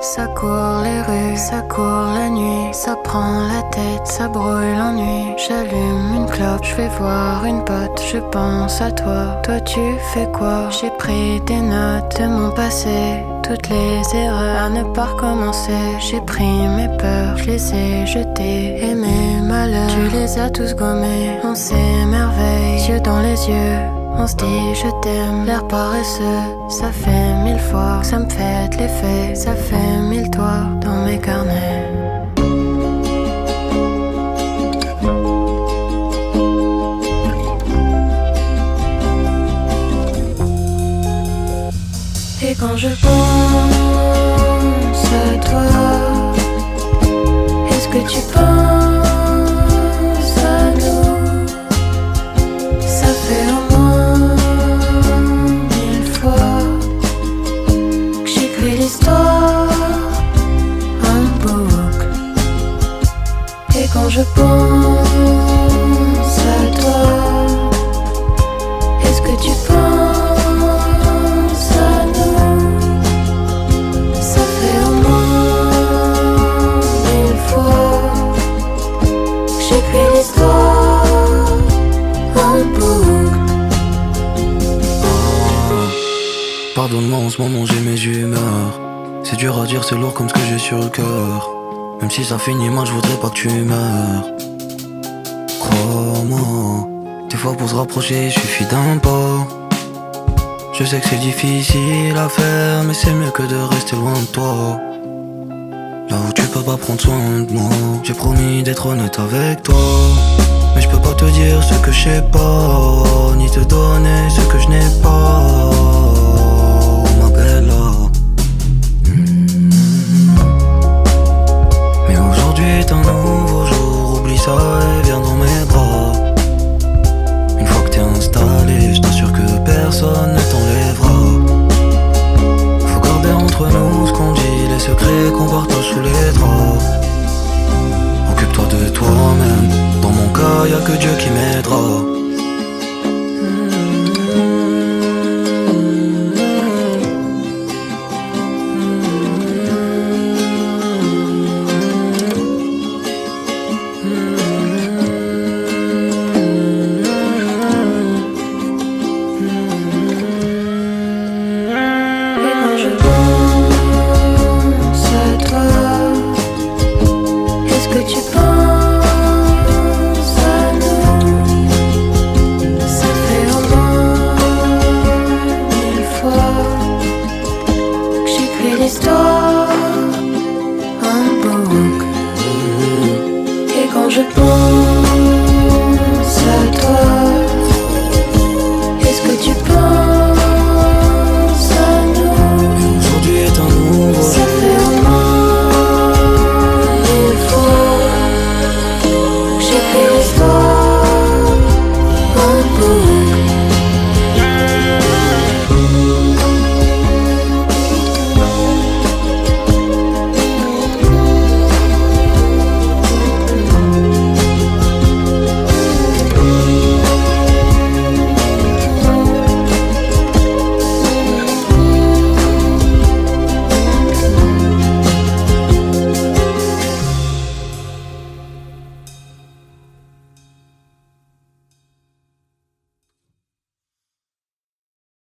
Ça court les rues, ça court la nuit, ça prend la tête, ça brouille l'ennui. J'allume une clope, je vais voir une pote, je pense à toi. Toi tu fais quoi? J'ai pris des notes de mon passé, toutes les erreurs à ne pas recommencer. J'ai pris mes peurs, je les ai jetées, et mes malheurs, tu les as tous gommés. On s'émerveille, yeux dans les yeux, on se dit je t'aime, l'air paresseux. Ça fait 1000 fois que ça me fait de l'effet, ça fait 1000 toits dans mes carnets. Et quand je pense à toi, est-ce que tu penses à nous? Ça fait au moins 1000 fois que j'écris l'histoire en boucle. Et quand je pense à toi, est-ce que tu penses à nous? Ça fait au moins 1000 fois que j'écris l'histoire en boucle. Pardonne-moi, en ce moment j'ai mes humeurs. C'est dur à dire, c'est lourd comme ce que j'ai sur le cœur. Même si ça finit mal, je voudrais pas que tu meurs. Crois-moi, des fois pour se rapprocher, il suffit d'un pas. Je sais que c'est difficile à faire, mais c'est mieux que de rester loin de toi. Là où tu peux pas prendre soin de moi, j'ai promis d'être honnête avec toi. Mais je peux pas te dire ce que je sais pas, ni te donner ce que je n'ai pas. Ma bella. Mais aujourd'hui est un nouveau jour, oublie ça et viens dans mes bras. Une fois que t'es installé, je t'assure que personne ne t'enlèvera. Faut garder entre nous ce qu'on dit, les secrets qu'on partage sous les draps. Occupe-toi de toi-même, dans mon cas y'a que Dieu qui m'aidera. Je pense